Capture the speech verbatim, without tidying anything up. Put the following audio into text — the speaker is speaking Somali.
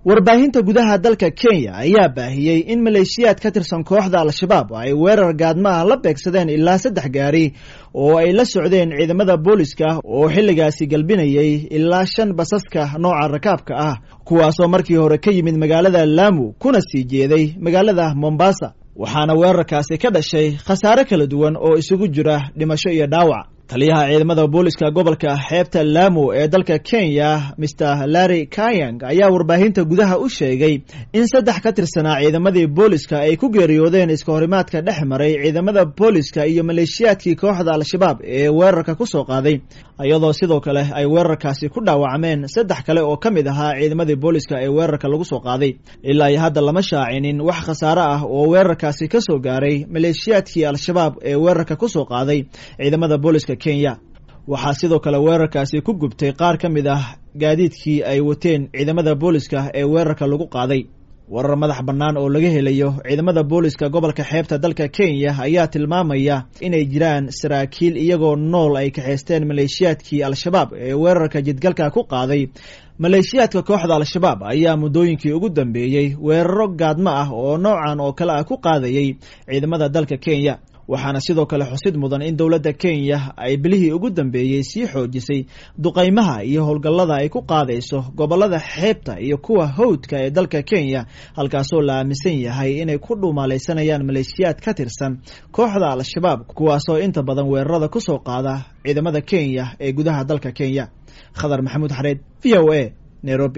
warbaahinta gudaha dalka Kenya ayaa baahiyay in maleeshiyaad ka tirsan kooxda Al-Shabaab ay weerar gaadma ah la beegsadeen ilaa saddex gaari oo ay la socdeen ciidamada booliska oo xilligaasi galbinayay ilaa shan basaska nooca rakaabka ah kuwaas oo markii hore ka yimid magaalada Lamu kuna sii jeeday magaalada Mombasa waxaana weerarkaasi ka dhashay khasaare kala duwan oo isugu jira dhimasho iyo dhaawac taliyaha ciidamada booliska gobolka xeebta Lamu ee dalka Kenya Mister Larry Kayang ayaa warbaahinta gudaha u sheegay in saddex ka tirsanaa ciidamadii booliska ay ku geeriyoodeen iska horimaadka dhex maray ciidamada booliska iyo maleeshiyaadkii kooxda Al-Shabaab ee weerarka ku soo qaaday iyadoo sidoo kale ay weerarkaasi ku dhaawacmeen saddex kale oo kamid ahaa ciidamadii booliska ee weerarka lagu soo qaaday ilaa ay hadda lama shaacinin wax khasaare ah oo weerarkaasi ka soo gaaray maleeshiyaadkii Al-Shabaab ee weerarka ku soo qaaday ciidamada booliska Kenya waxaa sidoo kale weerarkaasi ku gubtay qaar ka mid ah gaadiidkii ay wateen ciidamada booliska ee weerarka lagu qaaday warar madax bannaan oo laga helayo ciidamada booliska gobolka xeebta dalka Kenya ayaa tilmaamaya inay jiraan saraakiil iyagoo nool ay kaxeysteen maleeshiyaadkii Al-Shabaab ee weerarka jidgalka ku qaaday maleeshiyaadka kooxda Al-Shabaab ayaa muddooyinkii ugu dambeeyay weeraro gaadma ah oo noocan oo kale ah ku qaadayay ciidamada dalka Kenya waxaana sidoo kale xusid mudan in dowladda Kenya ay bilihii ugu dambeeyay sii xoojisay duqeymaha iyo howlgallada ay ku qaadayso gobolada xeebta iyo kuwa hawdka ee dalka Kenya halkaasoo la aaminsan yahay inay ku dhuumaalaysanayaan maleeshiyaad ka tirsan kooxda Al-Shabaab kuwaasoo inta badan weerarada ku soo qaada ciidamada Kenya ee gudaha dalka Kenya. Khadar Maxamuud Xareed, V O A, Nairobi.